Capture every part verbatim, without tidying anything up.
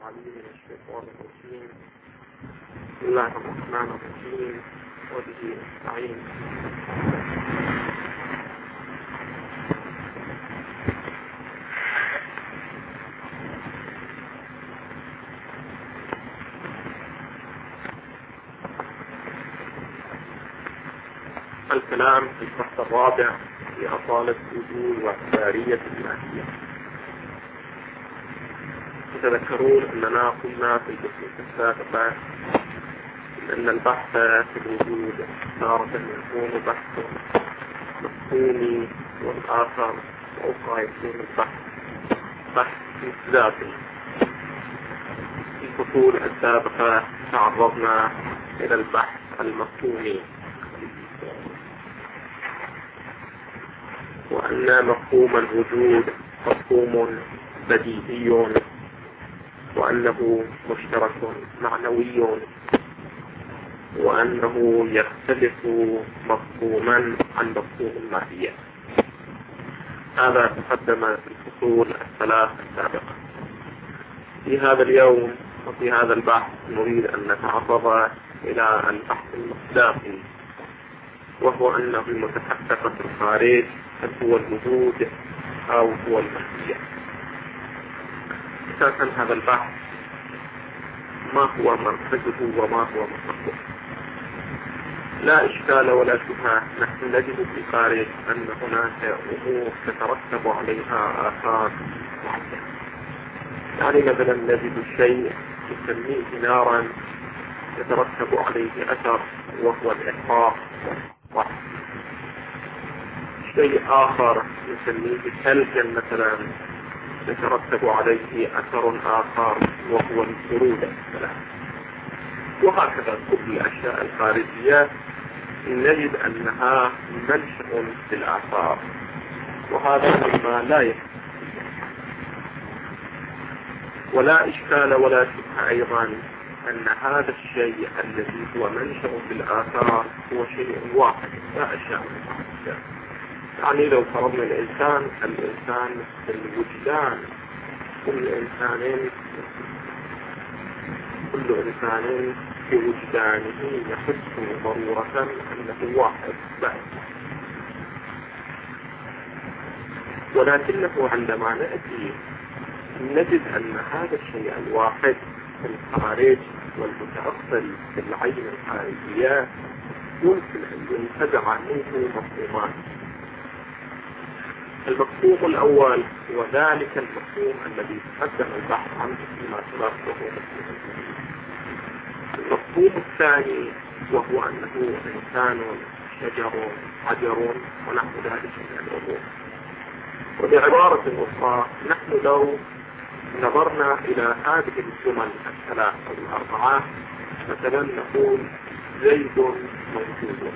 العليم من الشيطان الرجيم. بسم الله الرحمن الرحيم، وبه نستعين. الكلام في الفصل الرابع في أصالة وجود واعتبارية الماهية. تذكرون أننا قلنا في الجزء السابق أن البحث في الوجود تارة يكون بحث مفهومي، والآخر أخرى يكون البحث بحث ذاتي. في الفصول السابقة تعرضنا إلى البحث المفهومي، وأن مفهوم الوجود مفهوم بديهي، وأنه مشترك معنوي، وأنه يختلف مفهوما عن مفهوم الماهية. هذا تقدم في الفصول الثلاث السابقة. في هذا اليوم وفي هذا البحث نريد أن نتعرض إلى البحث المصداقي، وهو أنه المتحقق في الخارج هل هو الوجود أو هو الماهية. أساسا هذا البحث ما هو مركزه وما هو مصدره؟ لا إشكال ولا شبهة، نحن نجد في الخارج أن هناك أمور تترتب عليها آثار معينة. يعني مثلا نجد الشيء نسميه نارا يترتب عليه أثر وهو الإحراق، شيء آخر نسميه ثلجا مثلا يترتب عليه أثر آخر وهو البرودة مثلا. وهكذا كل الأشياء الخارجية نجد أنها منشأ للآثار، وهذا مما لا يحدث. ولا إشكال ولا شبهة أيضا أن هذا الشيء الذي هو منشأ للآثار هو شيء واحد، لا أشياء متعددة. يعني لو فرضنا الإنسان الإنسان بالوجدان، كل إنسان كل إنسان في وجدانه يحس ضرورة أنه واحد بس، ولكنه عندما نأتي نجد أن هذا الشيء الواحد في الخارج والمتأصل في العين الخارجية يمكن أن ينتزع منه مفهومان. المفهوم الأول هو ذلك المفهوم الذي تقدم البحث عنه فيما سبق وهو مفهوم الوجود. المفهوم الثاني وهو أنه إنسان، شجر، حجر، ونحو ذلك من الأمور. وبعبارة أخرى نحن لو نظرنا إلى هذه الجمل الثلاث أو الأربعة، مثلا نقول زيد موجود،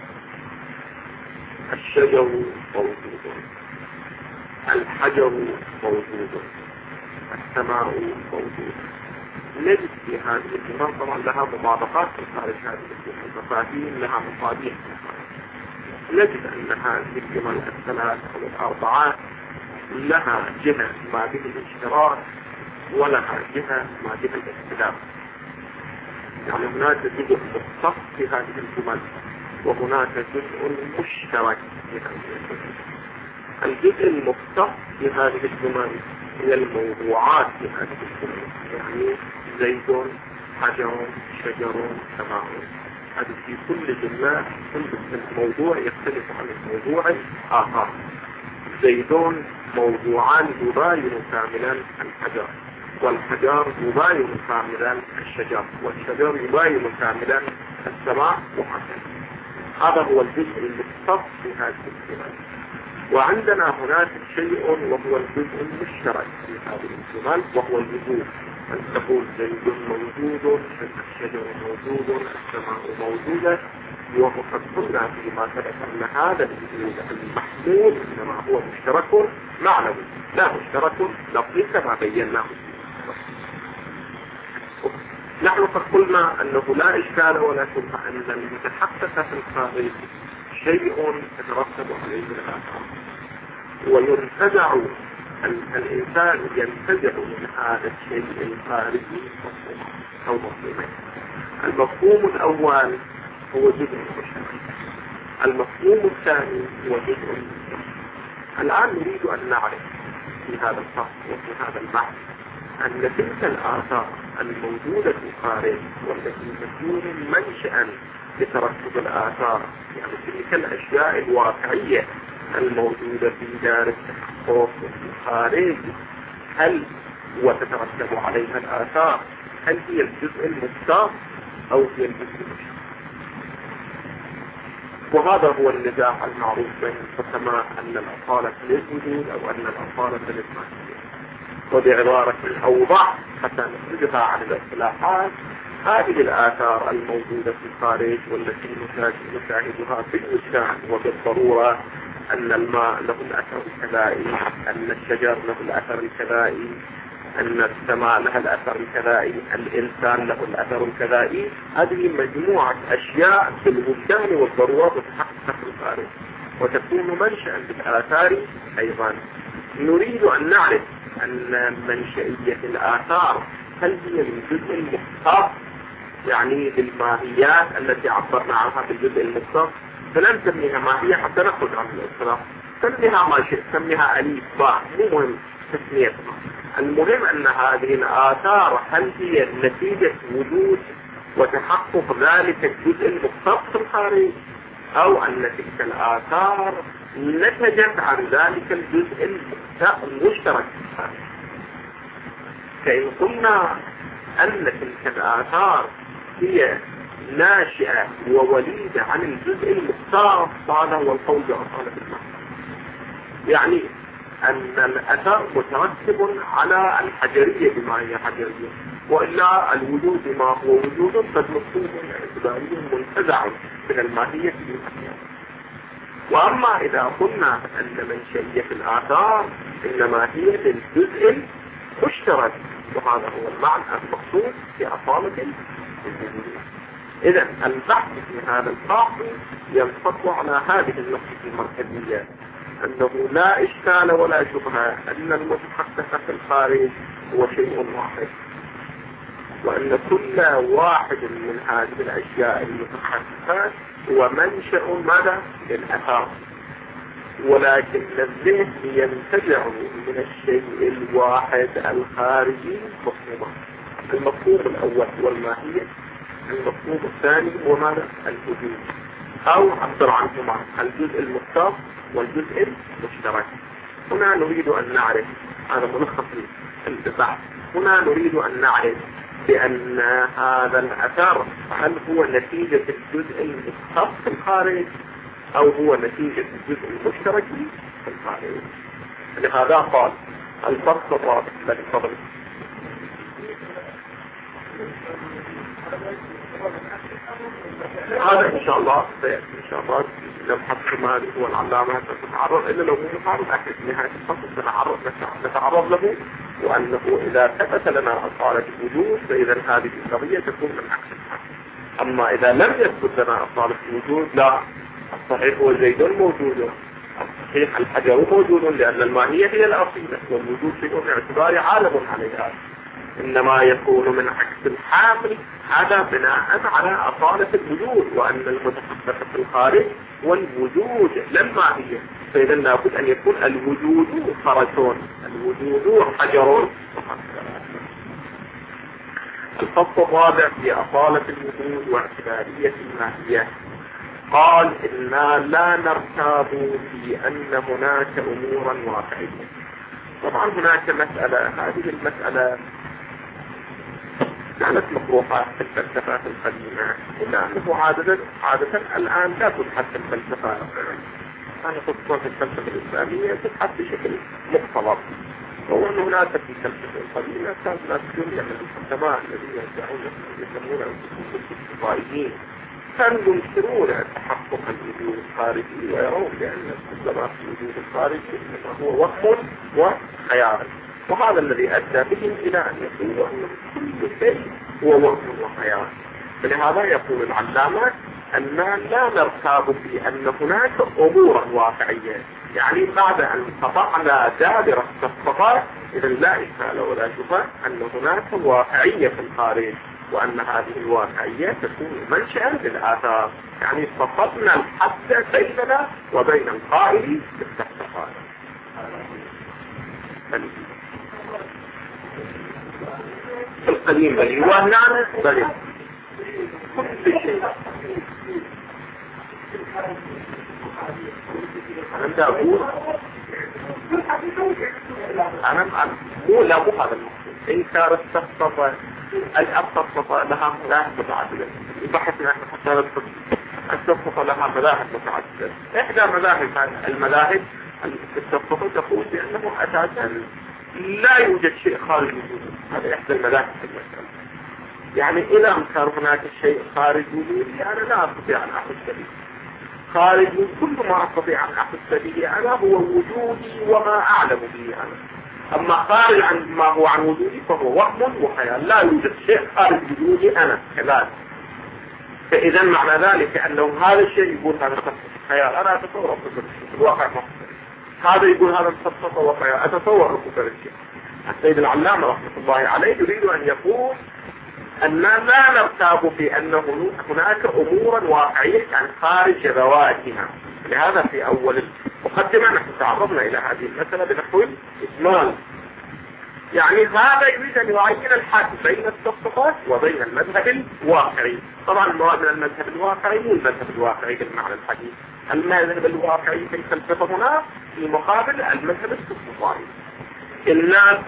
الشجر موجود، الحجر موجود، السماء موجود. نجد في هذه الجمل طبعا لها مطابقات في خارج هذه الجمل، مفاهيم لها مصادر في الخارج. نجد أن هذه الجمل الثلاث أو الأربعة لها جهة ما به الاشتراك، ولها جهة ما به الاختلاف. يعني هناك جزء مختص في هذه الجمل، وهناك جزء مشترك في هذه الجمل. الجزء المختص في هذه الجمل هي الموضوعات في هذه الجمل، يعني زيد، حجر، شجر، سماء. هذه في كل جملة كل موضوع يختلف عن الموضوع الآخر. زيدون موضوعان يباين كاملا الحجر، والحجر يباين كاملا الشجر، والشجر يباين كاملا السماء، وهكذا. هذا هو الجزء المختص في هذه الجمل. وعندنا هناك شيء وهو الجزء المشترك في هذه الجمل، وهو الوجود. أن تقول زيد موجود، الشجر موجود، السماء موجودة. وقد قلنا فيما سبق أن هذا الوجود المحمول إنما هو مشترك معنوي، لا مشترك لفظي كما بيناه. نحن قد قلنا أنه لا إشكال ولا شبهة أن المتحقق في الخارج شيء يترتب عليه الآثار، وينتزع الإنسان ينتزع من هذا الشيء الخارجي مفهوم أو مفهومين. المفهوم الأول هو جزء المشترك، المفهوم الثاني هو جزء المشترك. الآن نريد أن نعرف في هذا الفصل وفي هذا البحث أن تلك الآثار الموجودة في الخارج والتي تكون منشأ لترتب الآثار، يعني تلك الأشياء الواقعية الموجودة في دار التحقق في الخارج، هل وتترتب عليها الآثار هل هي الجزء المختار أو هي الجزء المشترك؟ وهذا هو النزاع المعروف بين الحكماء أن الأصالة للوجود أو أن الأصالة للماهية. وبعبارة أوضح حتى نخرجها عن الاصطلاحات، هذه الآثار الموجودة في الخارج والتي نشاهدها في الوجدان وبالضرورة أن الماء له الأثر الكذائي، أن الشجر له الأثر الكذائي، أن السماء لها الأثر الكذائي، الإنسان له الأثر الكذائي، هذه مجموعة أشياء في الوجدان والضرورات تتحقق في الخارج وتكون منشأ للآثار أيضا. نريد أن نعرف أن منشئية الآثار هل هي الجزء المختص، يعني بالماهيات التي عبرنا عنها بالجزء المختص، فلا نسميها ماهية حتى نخرج عن الاصطلاح، سميها ما شئت، سميها أليف باء، مو مهم تسميتها. المهم أن هذه الآثار هل هي نتيجة وجود وتحقق ذلك الجزء المختص في الخارج، أو أن تلك الآثار نتجت عن ذلك الجزء المشترك في الخارج. فإن قلنا أن تلك الآثار هي ناشئة ووليدة عن الجزء المختار، هذا هو القول بأصالة المعنى، يعني أن الأثر مترتب على الحجرية بما هي حجرية، وإلا الوجود بما هو وجود قد مفهوم اعتباري منتزع من الماهية بالمحيط. وأما إذا قلنا أن منشئية الآثار إنما هي للجزء المشترك، وهذا هو المعنى المقصود في أصالة الوجود. إذن البحث في هذا الفصل ينصب على هذه النقطة المركزية، أنه لا إشكال ولا شبهة أن المتحقق في الخارج هو شيء واحد، وأن كل واحد من هذه الأشياء المتحققات هو منشأ ماذا؟ للأثار، ولكن الذهن ينتزع من الشيء الواحد الخارجي مفهوما. المفهوم الأول هو الماهية، المفهوم الثاني هو ماذا؟ الوجود، أو عبر عنهما الجزء المختص والجزء المشترك. هنا نريد أن نعرف، هذا ملخص البحث، هنا نريد أن نعرف بأن هذا الأثر هل هو نتيجة الجزء المختص في الخارج أو هو نتيجة الجزء المشترك في الخارج. لهذا قال الفرق الرابع للفضل. هذا إن شاء الله سيأتي إن شاء الله نبحث ما هو العلامات نتعرض إلا لو مو متعرض أحد نهاية الفصل سنعرض نتعرض له، وأنه إذا ثبت لنا أصالة الوجود فإذا هذه القضية تكون من عكس الحق. أما إذا لم يثبت لنا أصالة الوجود، لا، الصحيح هو زيد موجود، الصحيح الحجر موجود، لأن الماهية هي الأصيلة والوجود شيء باعتبار عالم عليها، إنما يكون من عكس الحاصل. هذا بناء على أصالة الوجود، وأن المتحقق في الخارج والوجود لما هي، فإذا لابد أن يكون الوجود خرجون، الوجود حجرون. الفصل الرابع في أصالة الوجود واعتبارية الماهية. قال إنا لا نرتاب في أن هناك أمورا واقعية. طبعا هناك مسألة، هذه المسألة كانت مطروحة في الفلسفة القديمة، إلا أنه عادة, عادة الآن لا تبحث في الفلسفة، أنا خصوصا في الفلسفة الإسلامية تبحث بشكل مختلط. هو أن هناك في الفلسفة القديمة كان ناس يقولون أن الحكماء الذين يدعون يسمون الاستقرائيين كانوا ينكرون تحقق الوجود الخارجي، ويرون بأن كل ما في الوجود الخارجي إنما هو وهم وخيال، وهذا الذي أدى بهم إلى أن يقولوا أن كل شيء هو وهم وخيال. فلهذا يقول العلامة أننا لا نرتاب في أن هناك أمورا واقعية، يعني بعد أن قطعنا دائرة الصفات إذا لا إشكال ولا شبهة أن هناك واقعية في الخارج، وأن هذه الواقعية تكون منشأ للآثار، يعني فقدنا الحد بيننا وبين القائل بالصفات. في القديم بلي وهنا بلي كل شيء. أنا بدي أقول أنا مو لا مو هذا المقصود. إنكار الصفة الأبسط لها مذاهب متعددة، بحثنا نحن حتى الصفة لها مذاهب متعددة. إحدى مذاهب المذاهب الصفة تقول بأنه أساسا لا يوجد شيء خارج وجوده، هذا إحدى المذاهب في المسألة. يعني إذا كان هناك شيء خارج وجودي أنا لا أستطيع أن أحس به. خارج كل ما أستطيع أن أحس به أنا هو وجودي وما أعلم به أنا. أما خارج عن ما هو عن وجودي فهو وهم وخيال، لا يوجد شيء خارج وجودي أنا كذلك. فإذا معنى ذلك أنه هذا الشيء يقول هذا خيال، أنا أتصور في الواقع مختلف. هذا يقول هذا مخصص وخيال، أتصور ركوب الشيء. السيد العلامة رحمة الله عليه يريد أن يقول أننا لا نرتاب في أن هناك أمورا واقعية عن خارج ذواتها. لهذا في أول مقدمة نحن تعرضنا إلى هذه المسألة بنحو إجمال. يعني هذا يريد أن يعين الحد بين الصفات وبين المذهب الواقعي. طبعا المراد من المذهب الواقعي مو المذهب الواقعي بالمعنى الحديث. المذهب الواقعي في الفلسفة هنا في مقابل المذهب الصفوي. الناس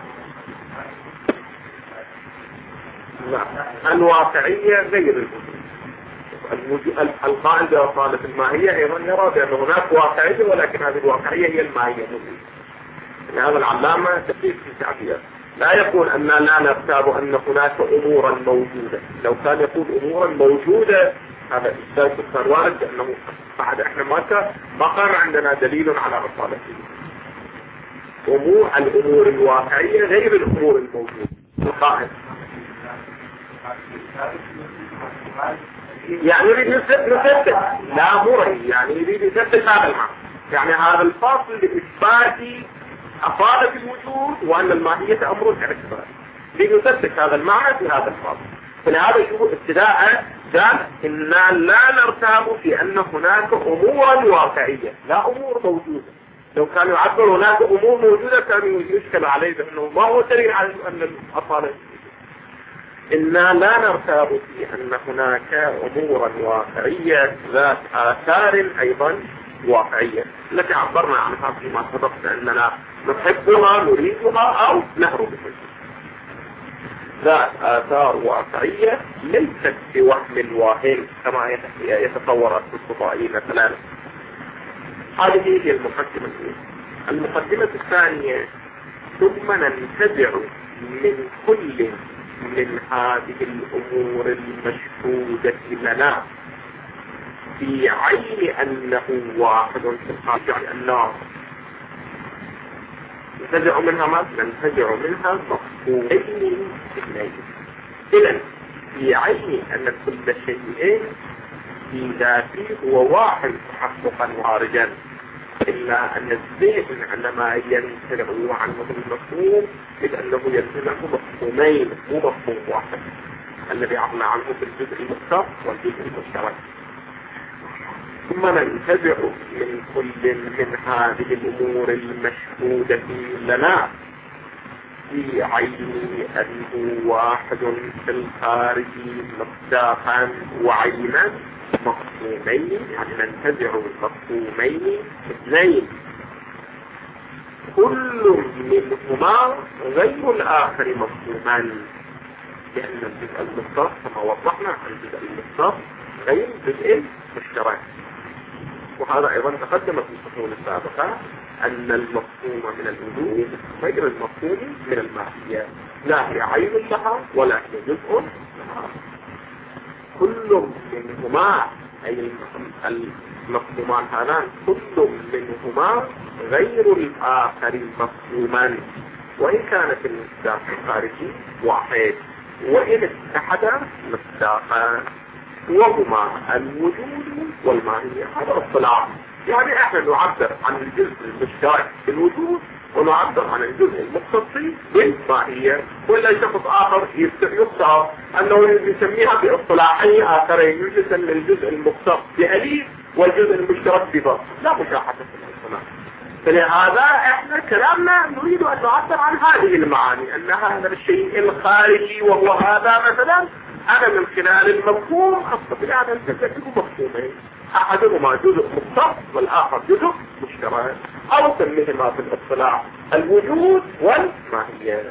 الواقعية غير الوجود. القائل بأصالة الماهية أيضا يرى بأن هناك واقعية، ولكن هذه الواقعية هي الماهية. يعني هذا العلامة تفسير في تعبير لا يقول أننا لا نرتاب أن هناك أمورا موجودة. لو كان يقول أمورا موجودة هذا إشكال كان وارد، لأنه بعد إحنا ما ما كان عندنا دليل على أصالته. أمور الأمور الواقعية غير الأمور الموجودة. القائل يعني يريد نثبت لا مرئي، يعني يريد يثبت هذا المعنى، يعني هذا الفاصل لإثبات أصالة الوجود وأن الماهية أمر اعتباري. يريد يثبت هذا المعنى في هذا الفاصل. فلهذا شوفوا ابتداء قال إننا لا نرتاب في أن هناك أمورا واقعية لا أمور موجودة. لو كان يعبر هناك أمور موجودة كان يشكل عليه بأنه ما هو دليل على أن الأصالة. إننا لا نرتاب في أن هناك أمورا واقعية ذات آثار أيضا واقعية التي عبرنا عنها فيما سبق أننا نحبها نريدها أو نهرب منها. ذات آثار واقعية ليست بوهم واهن كما يتصور الصفائي مثلا. هذه هي المقدمة الأولى. المقدمة الثانية ثم ننتزع من كل من هذه الأمور المشهودة لنا في عين أنه واحد في الخارج، يعني النار ننتزع منها ما ننتزع منها مفهومين اثنين. إذن في عين أن كل شيء في ذاته هو واحد تحققا خارجا، إلا أن الذهن عندما ينتزع عنه المفهوم لأنه ينتزع مفهومين مو مفهوم واحد الذي عرفنا عنه في الجزء المختص والجزء المشترك. ثم ننتزع من كل من هذه الأمور المشهودة لنا في عين أنه واحد في الخارج مصداقا وعينا مفهومين، يعني ننتزع مفهومين اثنين كل منهما غير الآخر مفهوما، لأن الجزء المختص كما وضحنا الجزء المختص غير الجزء المشترك. وهذا أيضا تقدم في الفصول السابقة أن المفهوم من الوجود غير المفهوم من الماهية، لا هي عين لها ولا هي جزء لها. كل منهما أي المفهومان هذان كل منهما غير الآخر مفهوما، وإن كانت المصداق الخارجي واحد وإن اتحد مصداقان. وهما الوجود والماهية. هذا اصطلاح، يعني احنا نعبر عن الجزء المشترك في الوجود ونعبر عن الجزء المختص بالماهية. ولا شخص اخر يفترض انه يسميها باصطلاحين اخرين، يسمى الجزء المختص بأليف والجزء المشترك بباء، لا مشاحة في الاصطلاح. فلهذا احنا كلامنا نريد ان نعبر عن هذه المعاني، ان هذا الشيء الخارجي وهو هذا مثلا، انا من خلال المفهوم استطيع ان تستخدم مفهومين، احدهما جزء مختص والاخر جزء مشترك، او سميهما في الاصطلاح الوجود والماهية.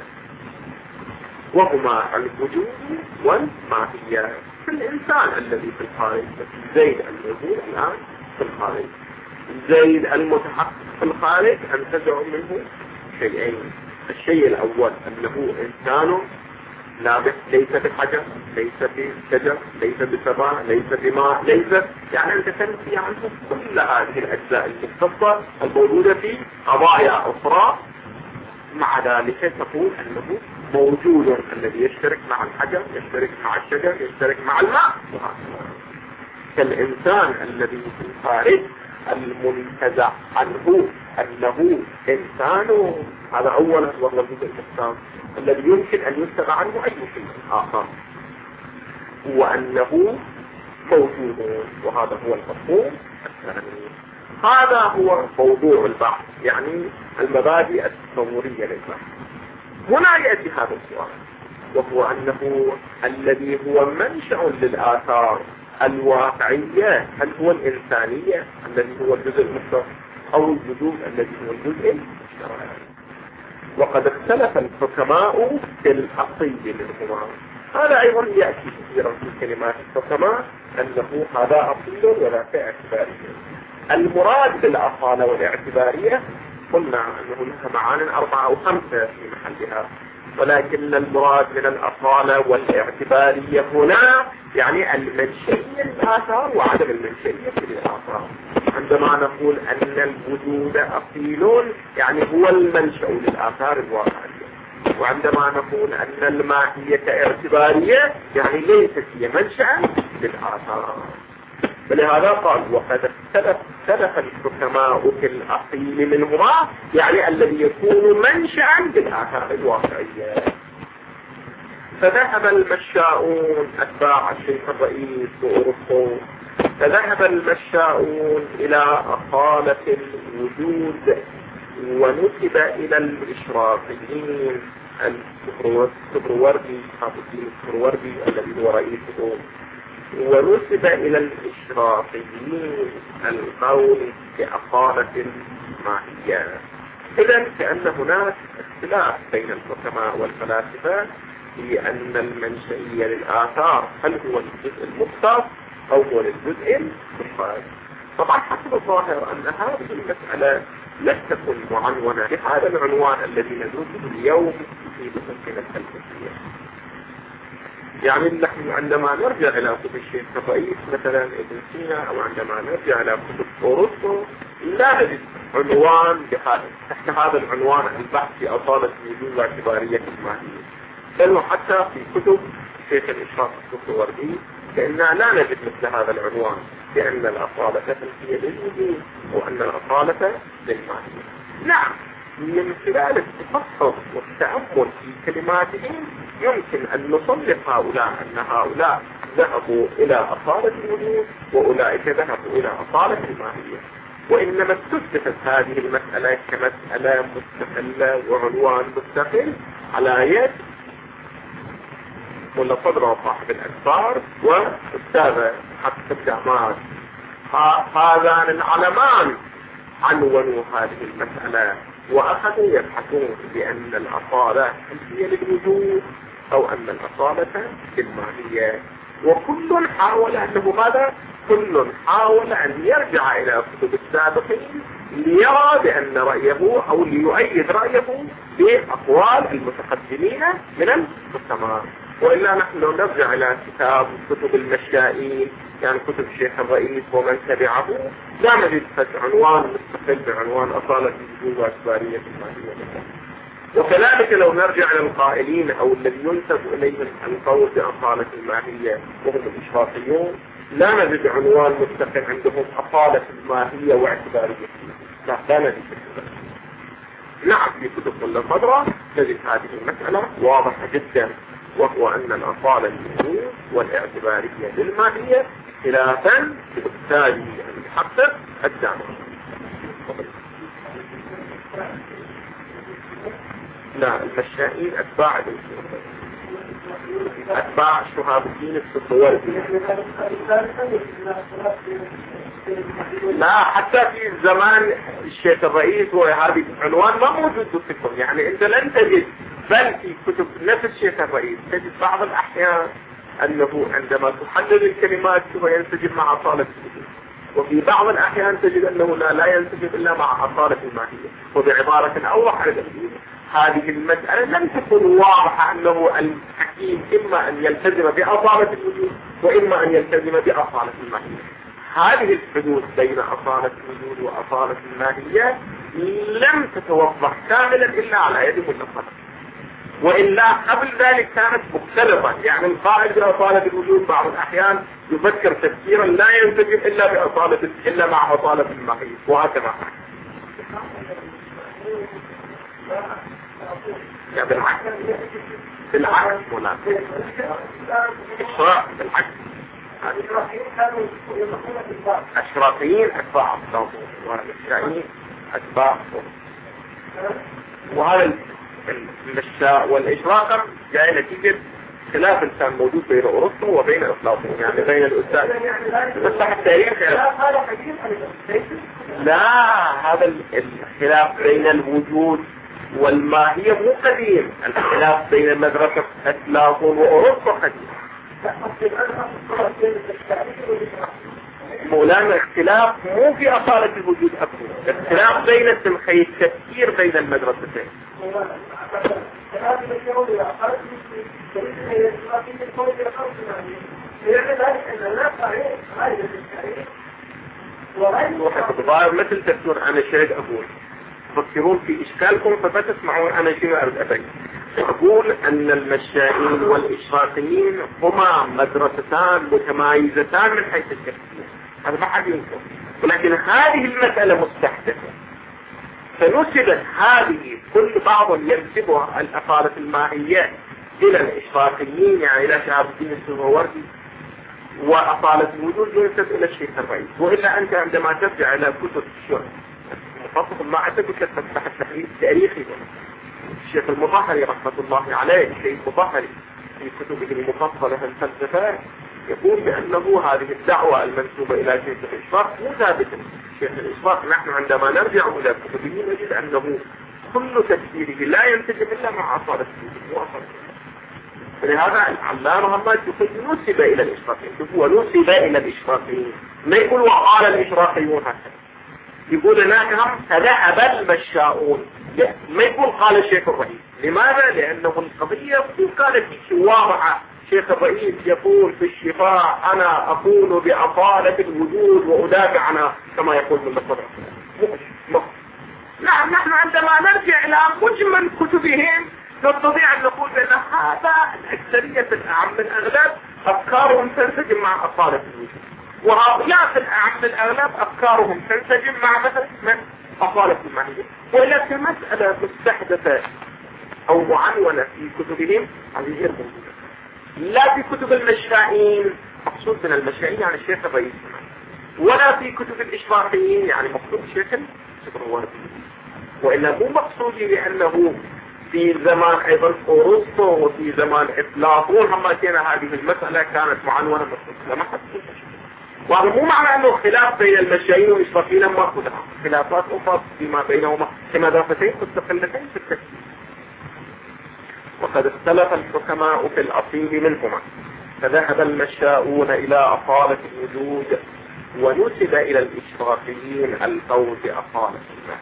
وهما الوجود والماهية. في الانسان الذي في الخارج، زيد الموجود الان في الخارج، زيد المتحقق في الخارج انتزع منه شيئين. الشيء الاول انه انسان لابس، ليس بحجر، ليس بشجر، ليس بسماء، ليس بماء، ليس، يعني انت تنفي عنه كل هذه الاجزاء المختصة الموجودة في قضايا اخرى. مع ذلك تقول انه موجود، الذي يشترك مع الحجر، يشترك مع الشجر، يشترك مع الماء. كالإنسان الذي في الخارج المنتزع عنه أنه إنسان، هذا أولا وهو الجزء المختار الذي يمكن أن يستمع عنه أي شيء آخر، وأنه موجود، وهذا هو المفهوم الثاني. هذا هو موضوع البحث، يعني المبادئ التصورية للبحث. هنا يأتي هذا السؤال، وهو أنه الذي هو منشأ للآثار الواقعية، هل هو الإنسانية الذي هو الجزء المشترك أو الوجود الذي هو الجزء المشترك؟ وقد اختلف الحكماء في الأصيل منهما. هذا أيضا يأتي كثيرا في كلمات الحكماء، أنه هذا أصيل ولا اعتبارية. المراد بالأصالة والاعتبارية قلنا أنه لها معان أربعة أو خمسة في محلها، ولكن المراد من الأصالة والاعتبارية هنا يعني المنشئية للآثار وعدم المنشئية للآثار. عندما نقول أن الوجود أصيل يعني هو المنشأ للآثار الواقعية، وعندما نقول أن الماهية اعتبارية يعني ليست هي منشأ للآثار. فلهذا قال وقد اختلف الحكماء في الأصيل منهما، يعني الذي يكون منشأ للآثار الواقعية. فذهب المشاؤون أتباع الشيخ الرئيس وأرسطو، فذهب المشاؤون إلى أصالة الوجود، ونسب إلى الإشراقيين السهروردي، حافظ الدين السهروردي الذي هو رئيسه، ونسب إلى الإشراقيين القول بأصالة الماهية. إذن كأن هناك اختلاف بين الحكماء والفلاسفة في أن المنشئية للآثار هل هو الجزء المختص أو هو الجزء المشترك. طبعا حسب الظاهر أن هذه المسألة لن تكون معنونة بهذا العنوان الذي ندرسه اليوم في مسألة الفلسفية. يعني نحن عندما نرجع إلى كتب الشيخ الرئيس مثلا ابن سينا، أو عندما نرجع إلى كتب أرسطو، لا نجد عنوان بهذا تحت هذا العنوان البحث في أصالة الوجود واعتبارية الماهية. بل حتى في كتب الشيخ الإشراق السهروردي فإننا لا نجد مثل هذا العنوان، بأن الأصالة هي للوجود وأن الأصالة للماهية. نعم، من خلال التفحص والتأمل في كلماتهم يمكن أن نصنف هؤلاء أن هؤلاء ذهبوا إلى أصالة الوجود وأولئك ذهبوا إلى أصالة الماهية، وإنما استثبتت هذه المسألة كمسألة مستقلة وعنوان مستقل على يد ملا صدر صاحب الأكبار وأستاذ حفص الجامعات. هذان العلمان عنونوا هذه المسألة وأخذوا يبحثون بأن الأصالة هي للوجود أو أن الأصالة للماهية، وكل حاول أنه ماذا؟ كل حاول أن يرجع إلى كتب السابقين ليرى بأن رأيه أو ليؤيد رأيه بأقوال المتقدمين من المجتمع. وإلا نحن نرجع إلى كتاب كتب المشائين، يعني كتب الشيخ الرئيس ومن تبعه، لا نجد عنوان مستقل بعنوان أصالة الوجود واعتبارية الماهية. وكذلك لو نرجع للقائلين او الذي ينسب اليهم القول بأصالة الماهية وهم الاشراقيون، لا نجد عنوان مستقل عندهم أصالة الماهية واعتبارية. لا لا نجد. نعم في كتب ملا الخضراء نجد هذه المسألة واضحة جدا، وهو أن الأصالة الموجودة والاعتبارية للماهية خلافا للتالي المحقق الدامغي. لا المشائين أتباع أتباع شهاب الدين السطوردي. لا حتى في زمان الشيخ الرئيس وهذه عنوان ما موجود فيكم، يعني أنت لن تجد، بل في كتب نفس الشيخ الرئيس تجد بعض الأحيان أنه عندما تحدد الكلمات هو ينسجم مع أصالة الوجود، وفي بعض الأحيان تجد أنه لا, لا ينسجم إلا مع أصالة الماهية. وبعبارة أوضح للتأكيد هذه المسألة لم تكن واضحة أنه الحكيم إما أن يلتزم بأصالة الوجود وإما أن يلتزم بأصالة الماهية. هذه الحدود بين أصالة الوجود وأصالة الماهية لم تتوضح كاملا إلا على يد ملا الخضراء، وإلا قبل ذلك كانت مختلفة. يعني القائل بأصالة الوجود بعض الأحيان يفكر تفكيرا لا ينسجم إلا بأصالة إلا مع أصالة الماهية، وهكذا. يا بالعكس بالعكس مناسب إشراق بالعكس. أشراقيين أتباع الصوت والإشراقيين أتباع الصوت، وهذا المشاء والإشراق جاء نتيجة خلاف كان موجود بين أوروبا وبين أفلاطون، يعني بين الأستاذ تفتح التاريخ. لا هذا الخلاف بين الوجود والماهية مو قديم، الخلاف بين مدرسة أفلاطون وأوروبا قديم. مولانا اختلاف مو في أصالة الوجود أبدا، اختلاف بين التمخي التفكير بين المدرستين. مثل تفكير أنا شريك أقول تفكرون في إشكالكم فبتسمعون أنا شنو أرد أبين. أقول أن المشائين والإشراقيين هما مدرستان متمايزتان من حيث التفكير، هذا ما حد ينكر، ولكن هذه المسألة مستحدثة فنسبت هذه كل بعض ينسبها الأصالة الماهية إلى الإشراقيين، يعني إلى شهاب الدين السهروردي، وأصالة الوجود ينسب إلى الشيخ الرئيس. وإلا أنت عندما ترجع إلى كتب الشرع مفصل ما أعتقد تفتح التحليل التاريخي الشيخ المطهري رحمة الله عليه، الشيخ المطهري في كتبه المفصلة في الفلسفة يقول بأنه هذه الدعوة المنسوبة إلى شيخ الإشراق مو ثابتة. شيخ الإشراق نحن عندما نرجع إلى كتبه نجد أنه كل تفسيره لا ينسجم إلا مع أصالة الوجود. فلهذا العلامة همات يقول نسب إلى الإشراقيين، هو نسب إلى الإشراقيين، ما يقول وقال الإشراقيون هكذا، يقول هناك فذهب المشاؤون، ما يقول قال الشيخ الرئيس. لماذا؟ لأنه القضية قالت في واضحة. شيخ الرئيس يقول في الشفاء أنا أقول بأصالة الوجود وأدافع عنها كما يقول من الصدر. نعم نحن عندما نرجع إلى مجمل كتبهم نستطيع أن نقول بأن هذا الأكثرية الأعم من الأغلب أفكارهم تنسجم مع أصالة الوجود، وهؤلاء في الأعم الأغلب أفكارهم تنسجم مع مثلا من أصالة الماهية. ولكن مسألة مستحدثة أو معنونة في كتبهم هذه غير موجودة، لا في كتب المشائين مقصود من المشائين يعني الشيخ الرئيس، ولا في كتب الإشراقيين يعني مقصود الشيخ السهروردي. وإلا مو مقصودي لأنه في زمان أيضا أوروبا وفي زمان أفلاطون هم كان هذه المسألة كانت معنونة مقصودة ما حد يقول. وهذا مو معنى أنه خلاف بين المشائين والإشراقيين ما خدها خلافات أخرى فيما بينهما كمدرستين مستقلتين في التفكير. وقد اختلف الحكماء في الأصيل منهما، فذهب المشاؤون إلى أصالة الوجود ونسب إلى الإشراقيين القول بأصالة الله.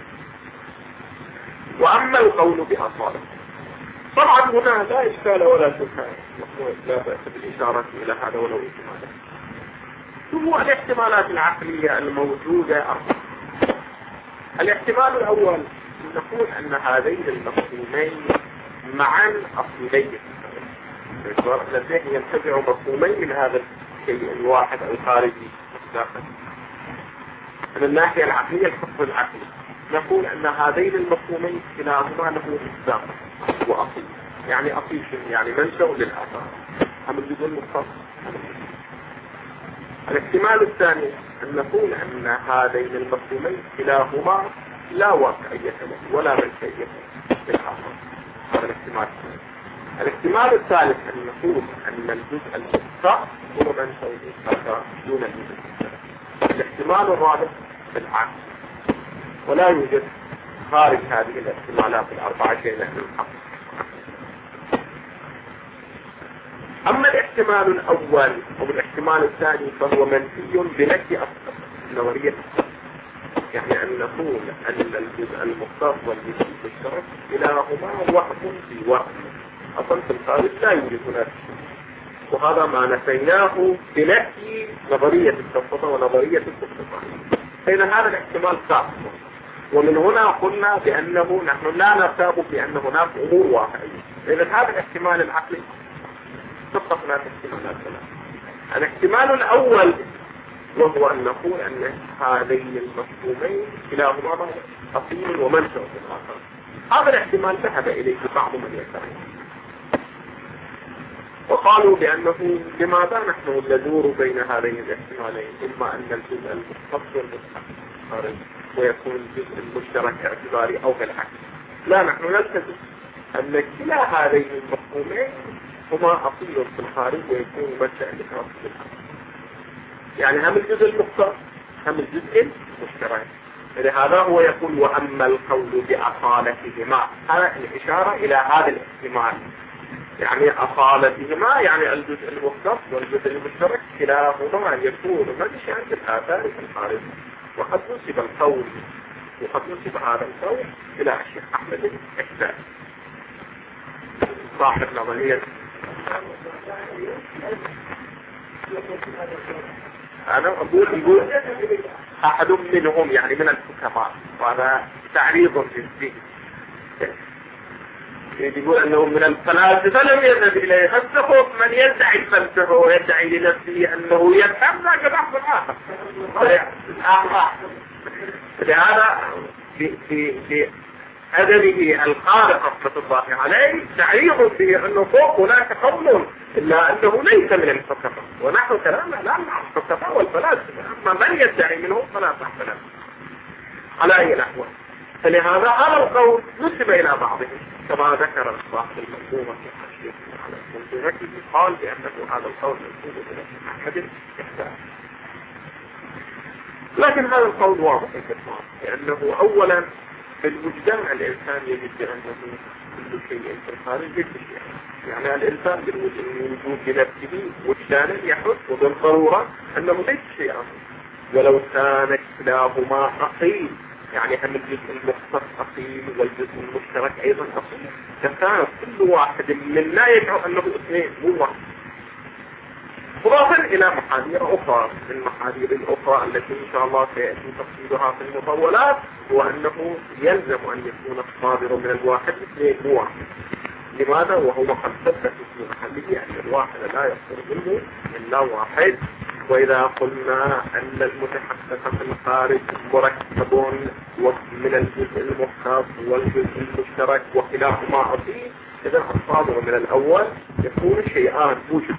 وأما القول بأصالة طبعا هنا لا إشكال ولا شبهة، لا بأس بالإشارة إلى هذا ولو احتمالات. هو الاحتمالات العقلية الموجودة أربعة. الاحتمال الأول نقول أن هذين المفهومين معا أصليين لديه ينتبع مفهومين من هذا الشيء الواحد الخارجي الداخل. من الناحية العقلية الحكم العقلي نقول أن هذين المفهومين كلاهما له مصداق وأصيل. يعني أصيل يعني منشأ للآثار. هم الجزء المختص. الاحتمال الثاني أن نقول أن هذين المفهومين كلاهما لا واقعية له ولا منشأية للآثار. هذا الاحتمال الثاني. الاحتمال الثالث أن نقول أن الجزء المختص هو منشأ للآثار دون الجزء المختص. الاحتمال الرابع بالعكس ولا يوجد خارج هذه الاحتمالات الأربعة شيء من الحق. أما الاحتمال الأول أو الاحتمال الثاني فهو منفي بنفي أصل نظرية يعني أن نقول أن الجزء المختص والجزء المشترك كلاهما واحد في واحد أصلا في الخارج لا يوجد هناك. وهذا ما نفيناه بنفي نظرية التفصيل ونظرية التفصيل. فإذا هذا الاحتمال صعب ومن هنا قلنا بأنه نحن لا نرتاب بأن هناك أمور واقعية. إذا هذا الاحتمال العقلي اتفقنا في الاحتمالات ثلاثة. الاحتمال الأول وهو أن نقول أن هذين المفهومين كلاهما أصيل ومنشأ في الآخر. هذا الاحتمال ذهب إليه بعض من يسعى وقالوا بأنه لماذا نحن ندور بين هذين الاحتمالين إما أن الجزء المختص والمشترك ويكون الجزء المشترك اعتباري أو بالعكس. لا نحن نلتزم أن كلا هذين المفهومين هما أصيل في الخارج ويكون منشأ لكراسة الخارج. يعني هم الجزء المختص هم الجزء المشترك. لهذا هو يقول وأما القول بأصالتهما هذا الإشارة إلى هذا الاحتمال يعني أصالتهما يعني الجزء المختص والجزء المشترك كلاهما يكون منشأ للآثار في الخارج. وقد نسب القول وقد نسب هذا القول إلى الشيخ أحمد الإحسان صاحب نظرية. أنا أقول يقول أحد منهم يعني من الحكماء وهذا تعريض جزئي يقول أنه من الفلاسفة لم يذهب إليه فالسخوف من يدعي الفلسفة ويدعي لنفسه أنه يفهم ذاك الأحد الآخر. لهذا في في في أدبه الخارق رحمة الله عليه تعريض به أنه فوق هناك قول إلا أنه ليس من الفلسفة ونحن كلامنا لا مع الفلسفة والفلاسفة أما من يدعي منهم فلا تحمل على أي نحو. فلهذا هذا القول نسب إلى بعضهم كما ذكر صاحب المنظومة في حاشية على منظومته قال بأنه هذا القول منسوب إلى أحمد الإحسان. لكن هذا القول واضح كثيرا لأنه أولا في الوجدان الإنسان يجد أنه كل شيء في الخارج جد شيء يعني الإنسان بالوجود بنفسه وجدانا يحس وبالضرورة أنه ليس شيئا ولو كان كلاهما أصيل يعني هم الجزء المختص أصيل والجزء المشترك أيضا أصيل فكان كل واحد منا يدعو أنه اثنين مو واحد. إضافا إلى محاذير أخرى من المحاذير الأخرى التي إن شاء الله سيأتي تفصيلها في المطولات هو أنه يلزم أن يكون الصادر من الواحد اثنين مو واحد. لماذا؟ وهو قد ثبت في محله أن الواحد لا يصدر منه إلا واحد. وإذا قلنا أن المتحقق في الخارج مركب من الجزء المختص والجزء المشترك وكلاهما أصيل إذا الصادر من الأول يكون شيئان موجب.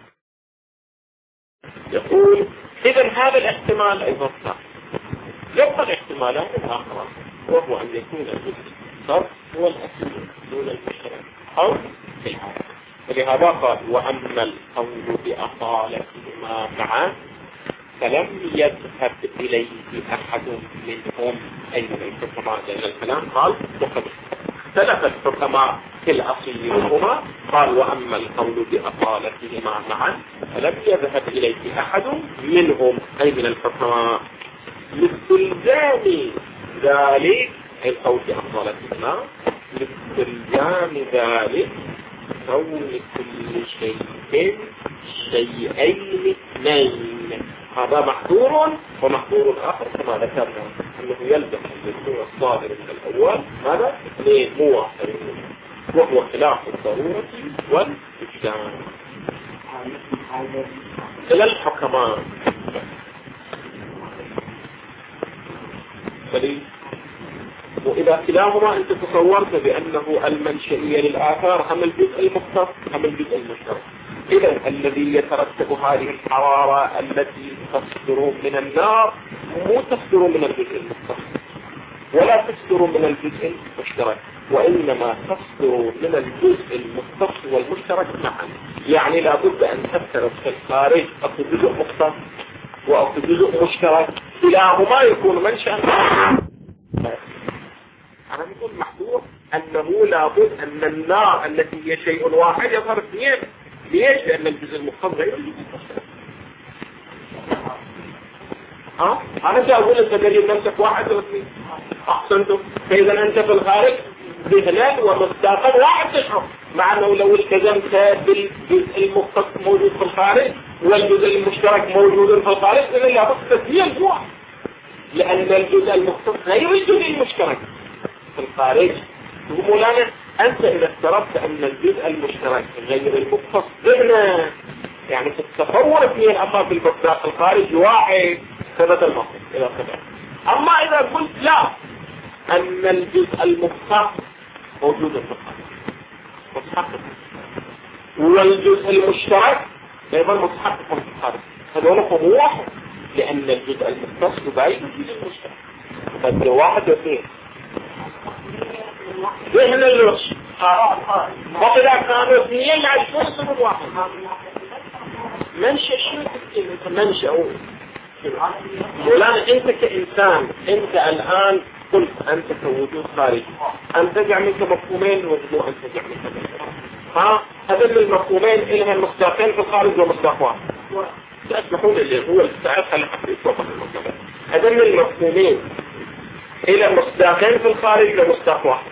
يقول إذا هذا الاحتمال أيضا صح. يبقى الاحتمالات الآخرى وهو أن يكون الجزء المختص هو الأصيل دون المشترك أو في الحالة. ولهذا قال وأما القول بأصالتهما معا فلم يذهب إليه أحد منهم أي من الحكماء لأن الكلام قال وقد اختلف الحكماء في الأصيل منهما قال وأما القول بأصالتهما معا فلم يذهب إليه أحد منهم أي من الحكماء لاستلزام ذلك القول بأصالتهما لاستلزام ذلك كون كل شيء شيئين اثنين. هذا محظور ومحظور آخر كما ذكرنا أنه يلزم أن يكون الصادر من الأول ماذا؟ اثنين موافقين، وهو خلاف الضرورة والإجتهاد إلى الحكمان. وإذا كلاهما أنت تصورت بأنه المنشئية للآثار هم الجزء المختص هم الجزء المشترك، إذا الذي يترتب هذه الحرارة التي تصدر من النار مو تصدر من الجزء المختص ولا تصدر من الجزء المشترك، وإنما تصدر من الجزء المختص والمشترك معا. يعني لابد أن تفترض في الخارج أكو جزء مختص وأكو جزء مشترك، كلاهما يكون منشأ. أنا نقول محظور أنه لابد أن النار التي هي شيء واحد يظهر اثنين. ليش؟ لأن الجزء المختص غير الجزء المشترك. ها؟ أنا سأقول أنت تجد نفسك واحد أو اثنين. أحسنتم. فإذا أنت في الخارج ذهنا ومصداقا واحد تشعر، مع أنه لو التزمت بالجزء المختص موجود في الخارج والجزء المشترك موجود في الخارج إذا لابد تسمية الجوع، لأن الجزء المختص غير الجزء المشترك في الخارج. مولانا أنت إذا افترضت أن الجزء المشترك غير المختص ضمن يعني في التصور اثنين، أما في المصداق الخارج واحد ثبت المختص إلى ثبت. أما إذا قلت لا أن الجزء المختص موجود في الخارج متحقق والجزء المشترك أيضا متحقق في الخارج، هذول هم واحد، لأن الجزء المختص يبين الجزء المشترك. فبدأ واحد واثنين ذهن الوش وإذا كانوا اثنين عشرين صفر واحد منشأ شو منشأ. الآن أنت كإنسان أنت الآن قلت أنت كوجود خارجي أن تجع منك مفهومين وجدوا أن تجع منك مفهومين. ها هذين المفهومين إلها المصداقين في الخارج ومصداق واحد. تسمحون اللي هو الساعات خلي حتى يتوقف المصداقين. هذين المفهومين إلى مصداقين في الخارج ومصداق واحد.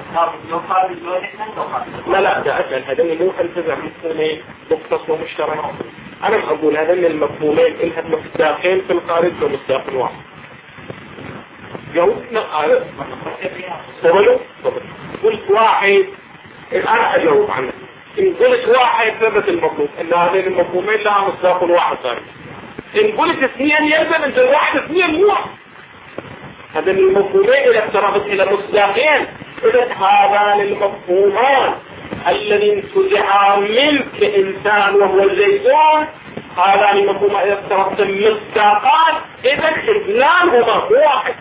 لا لا ده أسأل هذين مو هل مفهومين مختص ومشترك. أنا أقول هذين المفهومين إلها مصداقين في الخارج ومصداق واحد. جاوبنا على سبلوا قلت واحد الآن أجاوب عنه. إن قلت واحد ثبت المطلوب إن هذين المفهومين لها مصداق واحد ثاني. إن قلت اثنين يلزم أنت الواحد اثنين واحد. هذين المفهومين إذا اقتربت إلى مصداقين إذا هذان المفهومان الذي انتزعا منك إنسان وهو الزيتون هذان المفهومان إذا اقتربت مصداقان إذا اثنانهما واحد.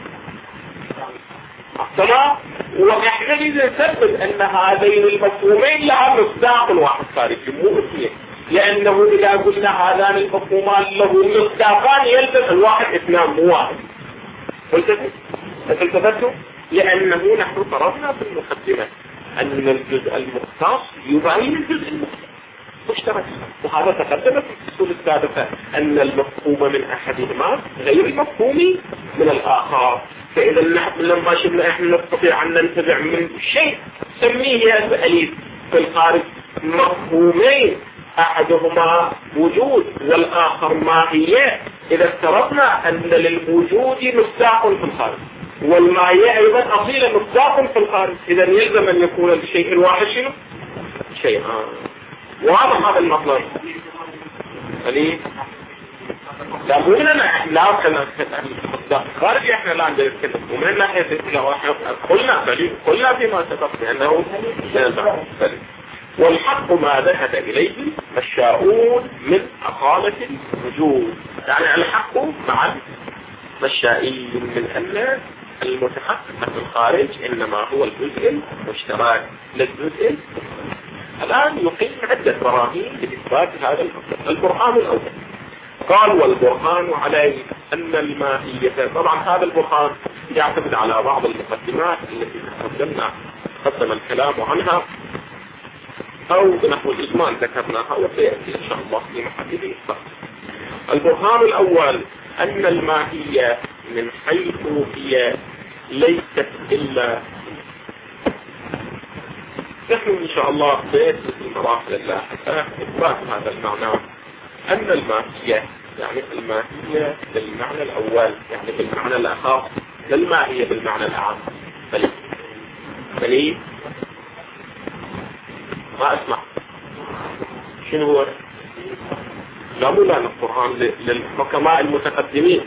تمام. ونحن إذا نثبت أن هذين المفهومين لها مصداق واحد خارجي مو اثنين، لأنه إذا قلنا هذان المفهومان له مصداقان يلزم الواحد اثنان مو واحد. قلت التفتوا لأنه نحن فرضنا في المقدمة أن الجزء المختص يبين الجزء المشترك، وهذا تقدم في الفصول السابقة أن المفهوم من أحدهما غير المفهوم من الآخر. فإذا نحن لما شبنا إحنا نستطيع أن ننتزع من شيء سميه يا سأليف في الخارج مفهومين أحدهما وجود والآخر ماهية. إذا افترضنا أن للوجود مصداق في الخارج والماهية أيضا أصيلا مصداق في الخارج، إذا يلزم أن يكون الشيء الواحد شنو؟ شيئان. واضح هذا المطلب؟ سليم؟ لا مو لنا لا كنا خارج احنا لا عندنا كده ومن ناحية قلنا سليم قلنا فيما سبق لأنه سليم. والحق ما ذهب إليه مشاؤون من أقامة الوجود، يعني الحق مع مشائين من أن المتحقق في الخارج إنما هو الجزء المشترك للجزء. الآن يقيم عدة براهين لإثبات هذا الحق. البرهان الأول قال والبرهان عليه أن الماهية، طبعا هذا البرهان يعتمد على بعض المقدمات التي قدمنا قدم الكلام عنها أو بنحو الإجمال ذكرناها وسيأتي إن شاء الله في محل الإثبات. البرهان الأول أن الماهية من حيث هي ليست إلا، نحن إن شاء الله سيأتي في المراحل اللاحقة إثبات هذا المعنى أن الماهية يعني الماهية بالمعنى الأول يعني بالمعنى الأخر لا الماهية بالمعنى العام، بل بل ما أسمع شنو هو؟ لا مو لأن القرآن للحكماء المتقدمين،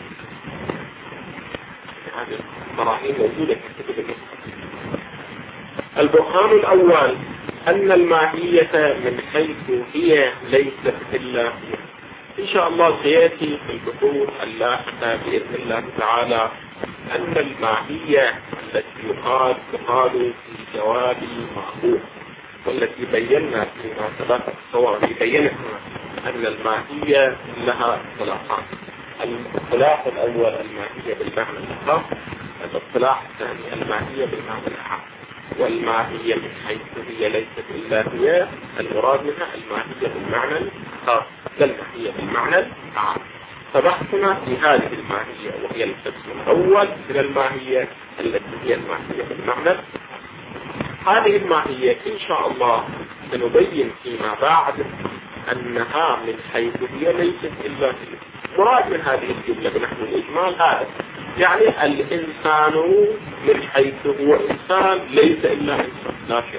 هذه البراهين موجودة في كتب الفقه. البرهان الأول أن الماهية من حيث هي ليست إلا هي. إن شاء الله سيأتي في البحوث اللاحقة بإذن الله تعالى أن الماهية التي يقال تقال في جواب المأخوذ، والتي بينا فيما سبق سواء بينها أن الماهية لها اصطلاحان. الاصطلاح الأول الماهية بالمعنى الخاص، الاصطلاح الثاني الماهية بالمعنى العام. والماهية من حيث هي ليست إلا هي المراد منها الماهية بالمعنى الخاص، لا الماهية بالمعنى العام. فبحثنا في هذه الماهية وهي القسم الأول من الماهية التي هي الماهية بالمعنى. هذه الماهية إن شاء الله سنبين فيما بعد أنها من حيث هي ليست إلا هي. مراد من هذه الجملة بنحو الإجمال هذا، يعني الإنسان من حيث هو إنسان ليس إلا إنسان، لا شيء.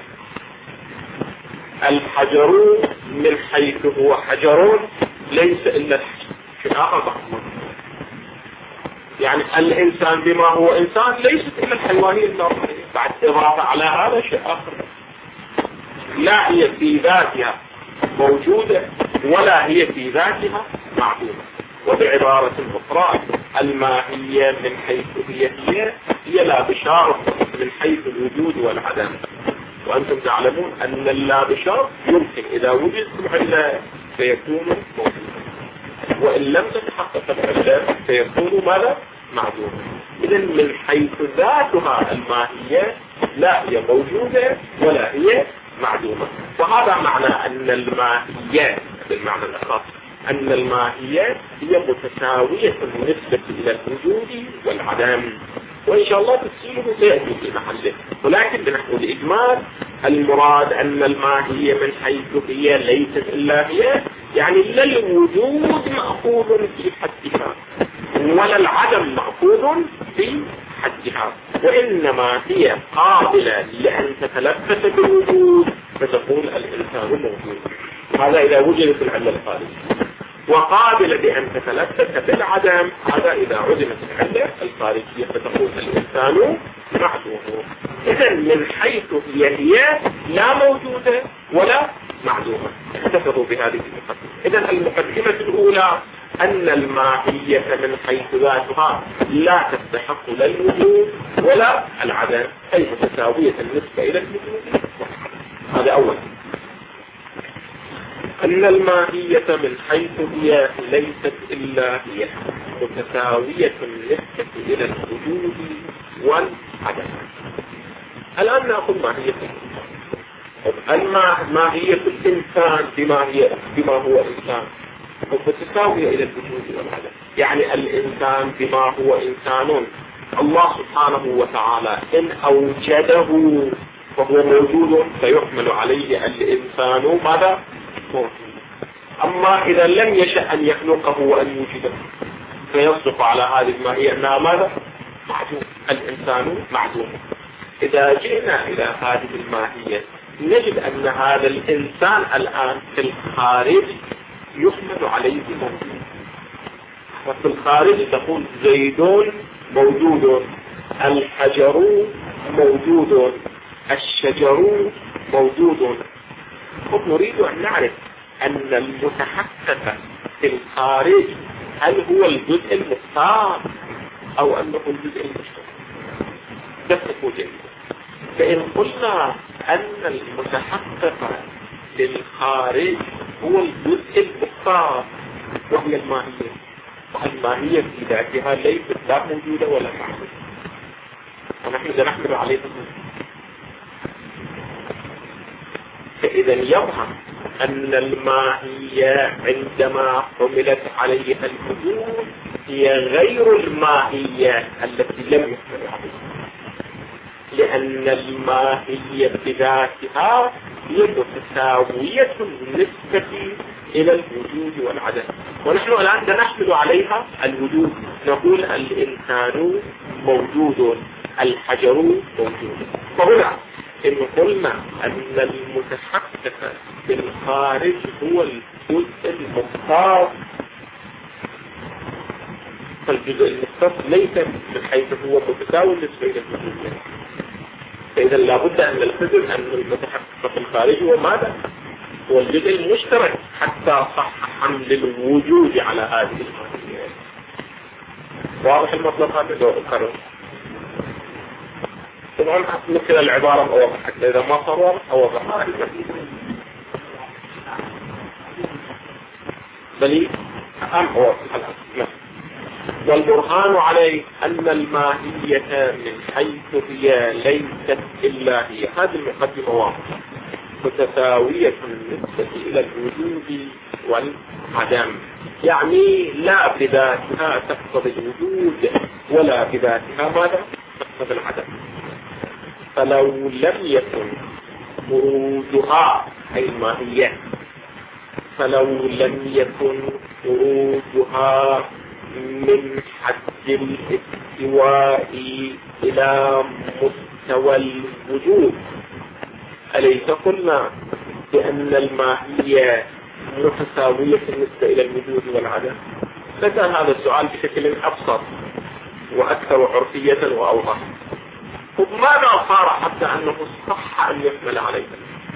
الحجر من حيث هو حجر ليس إلا شيء آخر. يعني الإنسان بما هو إنسان ليست إلا الحيوانية النورمالية، بعد إضافة على هذا شيء آخر. لا هي في ذاتها موجودة ولا هي في ذاتها معدومة. وبعبارة أخرى الماهية من حيث هي هي هي لا بشار من حيث الوجود والعدم. وأنتم تعلمون أن اللا بشار يمكن إذا وجد العلة سيكون موجودا، وإن لم تتحقق العلة سيكون ماذا؟ معدوما. إذن من حيث ذاتها الماهية لا هي موجودة ولا هي معدومة. وهذا معنى أن الماهية بالمعنى الأخص أن الماهية هي متساوية بالنسبة إلى الوجود والعدم، وإن شاء الله تفصيله سيأتي في محله. ولكن بنحو الإجمال المراد أن الماهية من حيث هي ليست إلا هي، يعني لا الوجود مأخوذ في حدها ولا العدم مأخوذ في حدها، وإنما هي قابلة لأن تتلبس بالوجود فتقول الإنسان موجود. هذا إذا وجدت العلة الخارجية. وقابلة لأن تتلبس بالعدم، هذا إذا عدمت العلة الخارجية فتقول الإنسان معدوم. إذا من حيث هي هي لا موجودة ولا معدومة. احتفظوا بهذه المقدمة. إذا المقدمة الأولى أن الماهية من حيث ذاتها لا تستحق لا الوجود ولا العدم، أي متساوية بالنسبة إلى الوجود. هذا أول. أن الماهية من حيث هي ليست إلا هي متساوية بالنسبة إلى الوجود والعدم. الآن نأخذ ماهية الإنسان. ماهية الإنسان بما هي بما هو إنسان متساوية إلى الوجود والعدم. يعني الإنسان بما هو إنسان الله سبحانه وتعالى إن أوجده فهو موجود فيحمل عليه الإنسان ماذا؟ موجود. أما إذا لم يشأ أن يخلقه وأن يوجده فيصدق على هذه الماهية أنها ماذا؟ معدوم. الإنسان معدوم. إذا جئنا إلى هذه الماهية نجد أن هذا الإنسان الآن في الخارج يحمل عليه موجود. وفي الخارج تقول زيد موجود، الحجر موجود، الشجر موجود. نريد أن نعرف أن المتحقق في الخارج هل هو الجزء المختار أو أنه الجزء المشترك. ده تكون جيدة. فإن قلنا أن المتحقق في الخارج هو الجزء المختار وهي الماهية، والماهية في ذاتها ليست لا موجودة ولا معدومة، ونحن سنحمل عليها. فإذا يظهر أن الماهية عندما حملت عليها الوجود هي غير الماهية التي لم يحمل عليها، لأن الماهية بذاتها هي متساوية بالنسبة إلى الوجود والعدم. ونحن الآن نحمل عليها الوجود، نقول الإنسان موجود، الحجر موجود. فهنا إن قلنا أن المتحقق بالخارج هو الجزء المختص، فالجزء المختص ليس من حيث هو متساوي للشيء الوجود. فإذا لابد أن نلتزم أن المتحقق في الخارج هو ماذا؟ هو الجزء المشترك حتى صح حمل الوجود على هذه الماهية. واضح المطلب هذا لو أكرر؟ طبعا مثل العبارة أوضح حتى إذا ما صار واضح أوضح. بلي أم أوضح الآن. والبرهان عليه أن الماهية من حيث هي ليست إلا هي، هذه المقدمة واضحة، متساوية بالنسبة إلى الوجود والعدم، يعني لا بذاتها تقتضي الوجود ولا بذاتها ماذا تقتضي العدم. فلو لم يكن خروجها أي الماهية، فلو لم يكن خروجها من حد الاستواء إلى مستوى الوجود، أليس قلنا بأن الماهية متساوية بالنسبة إلى الوجود والعدم؟ فكان هذا السؤال بشكل أبسط وأكثر عرفية وأوضح. وماذا صار حتى أنه صح أن يحمل عليها؟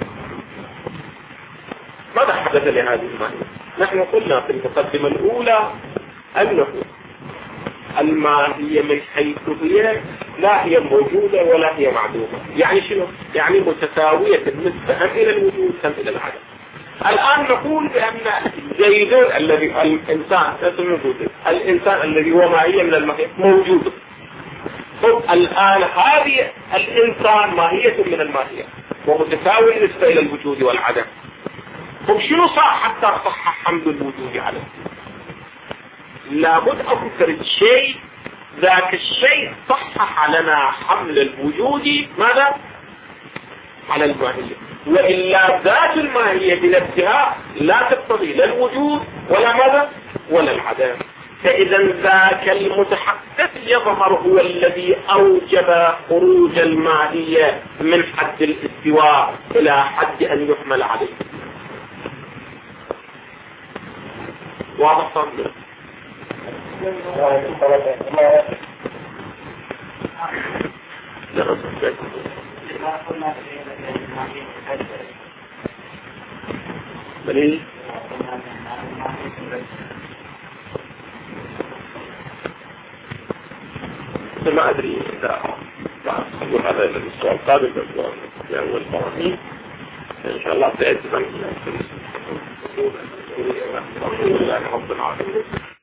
ماذا حدث لهذه الماهية؟ نحن قلنا في المقدمة الأولى أنه الماهية من حيث هي لا هي موجودة ولا هي معدومة. يعني شنو؟ يعني متساوية بالنسبة هم إلى الوجود هم إلى العدم. الآن نقول بأن زيد الذي الإنسان الإنسان الذي هو ماهية من الماهية موجود. طب الآن هذه الإنسان ماهية من الماهية ومتساوي بالنسبة إلى الوجود والعدم. طب شنو صح حتى صح حمل الوجود عليه؟ لابد أذكر الشيء ذاك الشيء صحح لنا حمل الوجود ماذا؟ على الماهية، وإلا ذات الماهية بنفسها لا تقتضي لا الوجود ولا ماذا؟ ولا العدم. فإذا ذاك المتحقق يظهر هو الذي أوجب خروج الماهية من حد الاستواء إلى حد أن يحمل عليه. واضح صندوق؟ بلي ما أدري إذا أقول هذا السؤال قابل بالسؤال يعني والبراهين إن شاء الله سيأتي من رب العالمين.